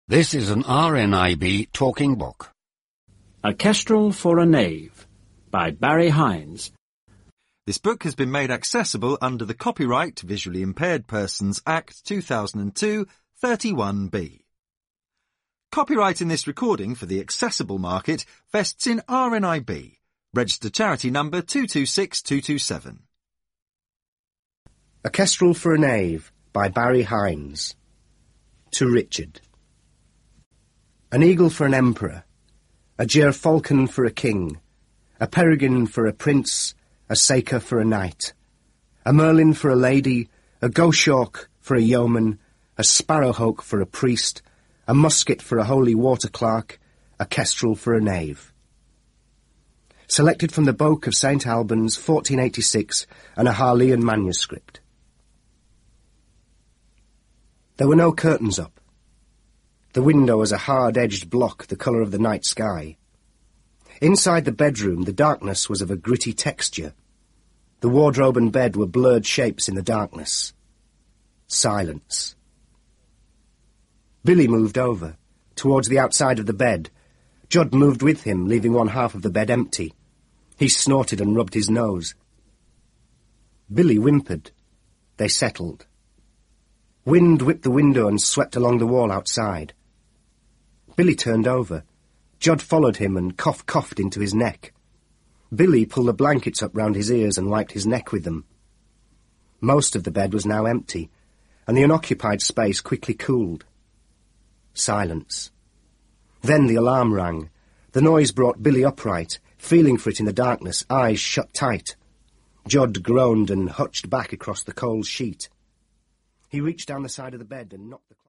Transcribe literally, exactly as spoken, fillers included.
This is an R N I B talking book. A Kestrel for a Knave by Barry Hines. This book has been made accessible under the Copyright Visually Impaired Persons Act two thousand two, thirty-one B. Copyright in this recording for the accessible market vests in R N I B, registered charity number two two six two two seven. A Kestrel for a Knave by Barry Hines. To Richard. An eagle for an emperor, a gerfalcon for a king, a peregrine for a prince, a saker for a knight, a merlin for a lady, a goshawk for a yeoman, a sparrowhawk for a priest, a musket for a holy water clerk, a kestrel for a knave. Selected from the Boke of Saint Albans, fourteen eighty-six, and a Harleian manuscript. There were no curtains up. The window was a hard-edged block the colour of the night sky. Inside the bedroom, the darkness was of a gritty texture. The wardrobe and bed were blurred shapes in the darkness. Silence. Billy moved over, towards the outside of the bed. Judd moved with him, leaving one half of the bed empty. He snorted and rubbed his nose. Billy whimpered. They settled. Wind whipped the window and swept along the wall outside. Billy turned over. Judd followed him and cough-coughed into his neck. Billy pulled the blankets up round his ears and wiped his neck with them. Most of the bed was now empty, and the unoccupied space quickly cooled. Silence. Then the alarm rang. The noise brought Billy upright, feeling for it in the darkness, eyes shut tight. Judd groaned and hutched back across the cold sheet. He reached down the side of the bed and knocked the